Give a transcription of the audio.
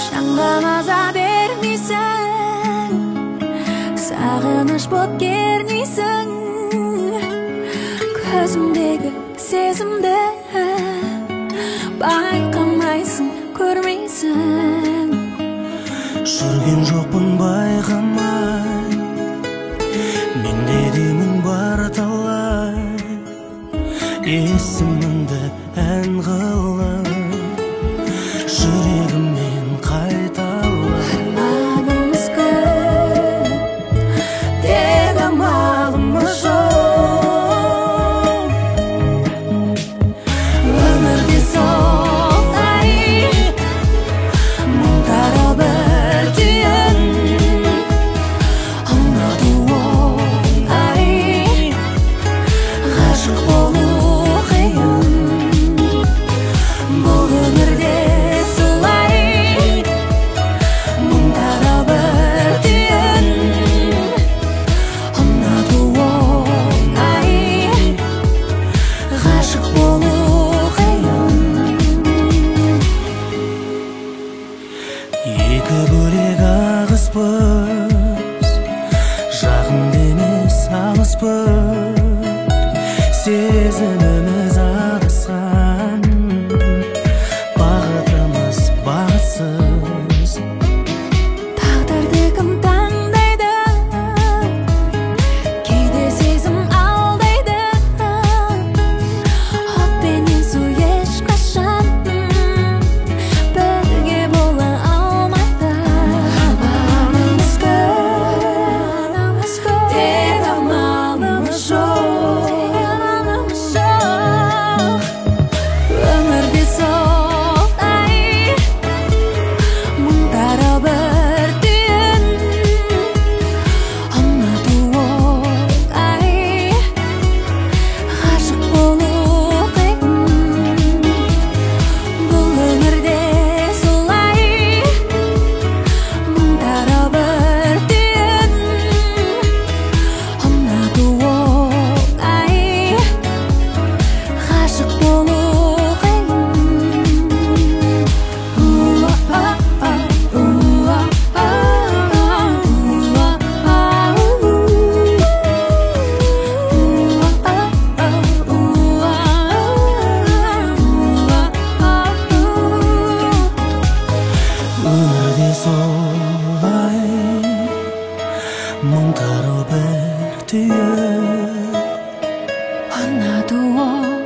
Жанға маза бермейсің, сағыныш боп кернейсің. Көзімдегі сезімді байқамайсың, көрмейсің. Жүрген жоқпын байқамай, менде деймін бар талай. Есіміңді ән қылып, жүрегіммен қайталай. Арманымыз көп, тек амалымыз жоқ. Өмірде солай, мың тарау бір түйін. Ұнату оңай, ғашық болу қиын. Бұл өмірде солай, мың тарау бір түйін. Ұнату оңай, ғашық болу қиын. Екі бөлек ағыспыз, жақын емес алыспыз. Сезіміміз адасқан, бағытымыз бағытсыз. Тағдырды кім таңдайды, кейде сезім алдайды. От пенен су ешқашан бірге бола алмайды. Арманымыз көп, тек амалымыз жоқ. Өмірде солай, мың тарау бір түйін. Ұнату оңай, ғашық болу қиын. Бұл өмірде солай, мың тарау бір түйін. Ұнату оңай, ғашық болу қиын. Өмірде солай, мың тарау бір түйін. Ұнату